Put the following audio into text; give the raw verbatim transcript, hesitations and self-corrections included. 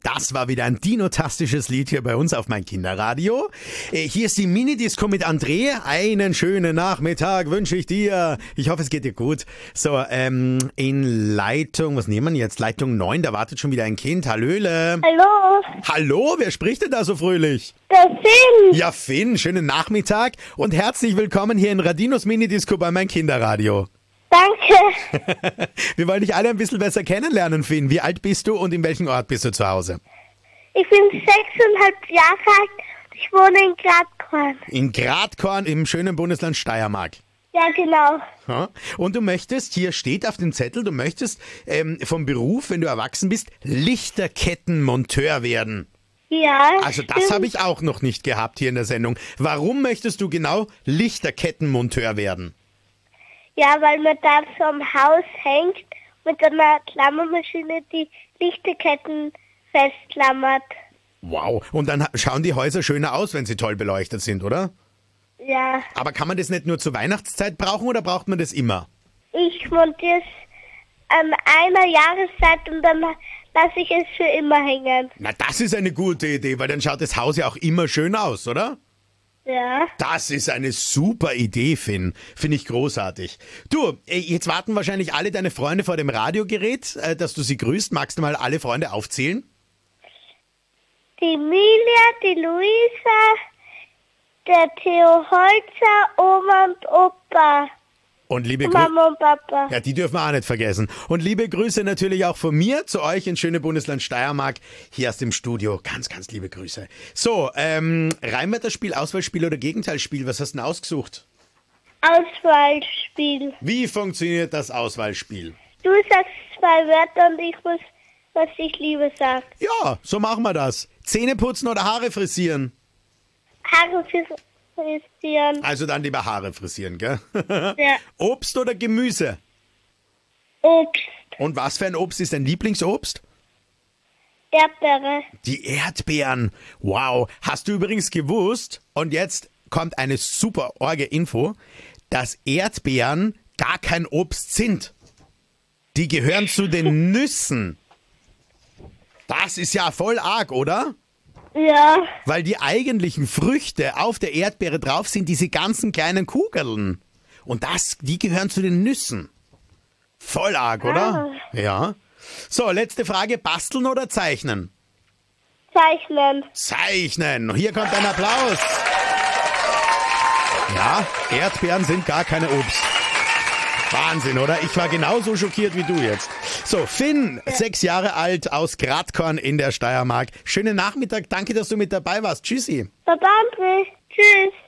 Das war wieder ein dinotastisches Lied hier bei uns auf mein Kinderradio. Äh, hier ist die Minidisco mit André. Einen schönen Nachmittag wünsche ich dir. Ich hoffe, es geht dir gut. So, ähm, in Leitung, was nehmen wir jetzt? Leitung neun, da wartet schon wieder ein Kind. Hallöle. Hallo. Hallo, wer spricht denn da so fröhlich? Der Finn. Ja, Finn, schönen Nachmittag und herzlich willkommen hier in Radinos Minidisco bei mein Kinderradio. Danke. Wir wollen dich alle ein bisschen besser kennenlernen, Finn. Wie alt bist du und in welchem Ort bist du zu Hause? Ich bin sechseinhalb Jahre alt. Ich wohne in Gradkorn. In Gradkorn im schönen Bundesland Steiermark. Ja, genau. Ja. Und du möchtest, hier steht auf dem Zettel, du möchtest ähm, vom Beruf, wenn du erwachsen bist, Lichterkettenmonteur werden. Ja. Also das habe ich auch noch nicht gehabt hier in der Sendung. Warum möchtest du genau Lichterkettenmonteur werden? Ja, weil man da so am Haus hängt mit einer Klammermaschine, die Lichterketten festklammert. Wow. Und dann schauen die Häuser schöner aus, wenn sie toll beleuchtet sind, oder? Ja. Aber kann man das nicht nur zur Weihnachtszeit brauchen oder braucht man das immer? Ich montiere es an einer Jahreszeit und dann lasse ich es für immer hängen. Na, das ist eine gute Idee, weil dann schaut das Haus ja auch immer schön aus, oder? Ja. Das ist eine super Idee, Finn. Finde ich großartig. Du, jetzt warten wahrscheinlich alle deine Freunde vor dem Radiogerät, dass du sie grüßt. Magst du mal alle Freunde aufzählen? Die Emilia, die Luisa, der Theo Holzer, Oma und Opa. Und liebe und Mama und Papa. Ja, die dürfen wir auch nicht vergessen. Und liebe Grüße natürlich auch von mir zu euch ins schöne Bundesland Steiermark, hier aus dem Studio. Ganz, ganz liebe Grüße. So, ähm, Reimwörterspiel, Auswahlspiel oder Gegenteilsspiel, was hast du denn ausgesucht? Auswahlspiel. Wie funktioniert das Auswahlspiel? Du sagst zwei Wörter und ich muss, was ich liebe, sagen. Ja, so machen wir das. Zähne putzen oder Haare frisieren? Haare frisieren. Also dann lieber Haare frisieren, gell? Ja. Obst oder Gemüse? Obst. Und was für ein Obst ist dein Lieblingsobst? Erdbeere. Die Erdbeeren. Wow. Hast du übrigens gewusst, und jetzt kommt eine super orge Info, dass Erdbeeren gar kein Obst sind. Die gehören zu den Nüssen. Das ist ja voll arg, oder? Ja. Weil die eigentlichen Früchte auf der Erdbeere drauf sind, diese ganzen kleinen Kugeln. Und das, die gehören zu den Nüssen. Voll arg, oder? Ah. Ja. So, letzte Frage. Basteln oder zeichnen? Zeichnen. Zeichnen. Hier kommt ein Applaus. Ja, Erdbeeren sind gar keine Obst. Wahnsinn, oder? Ich war genauso schockiert wie du jetzt. So, Finn, ja. sechs Jahre alt, aus Gradkorn in der Steiermark. Schönen Nachmittag, danke, dass du mit dabei warst. Tschüssi. Baba, André. Tschüss.